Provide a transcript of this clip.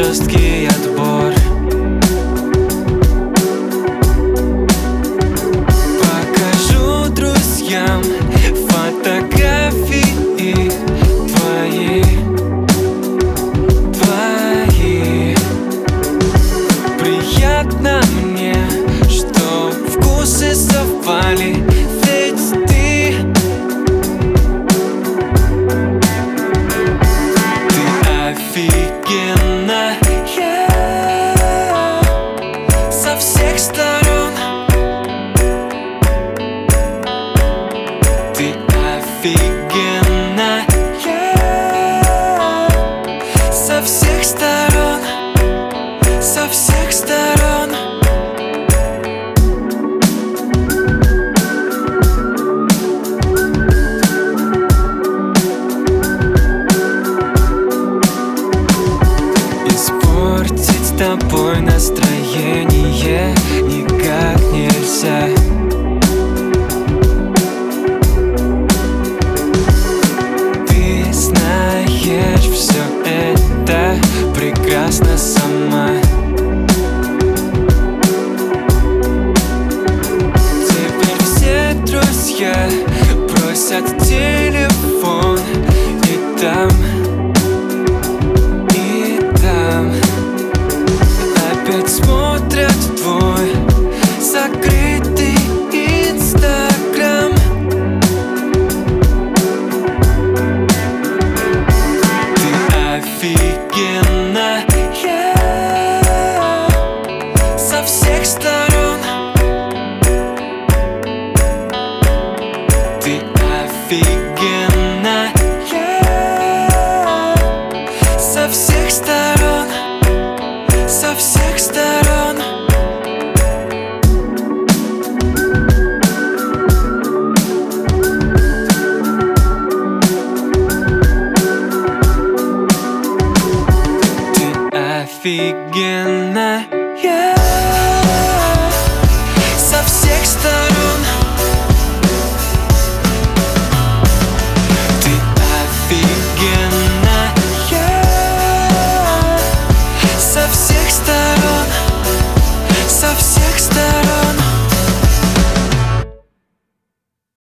жесткий отбор. Покажу друзьям фотографии твои. Приятно мне, что вкусы совпали, ведь ты офигенная со всех сторон. Ты офигенная со всех сторон, со всех сторон. Испортить с тобой настроение никак нельзя. Ты знаешь все это прекрасно сама. Теперь все друзья просят телефон, и там опять смотрят твой закрытый Инстаграм. Ты офигенная со всех сторон. Ты офигенная со всех сторон, со всех сторон. Ты офигенная со всех сторон. Ты офигенная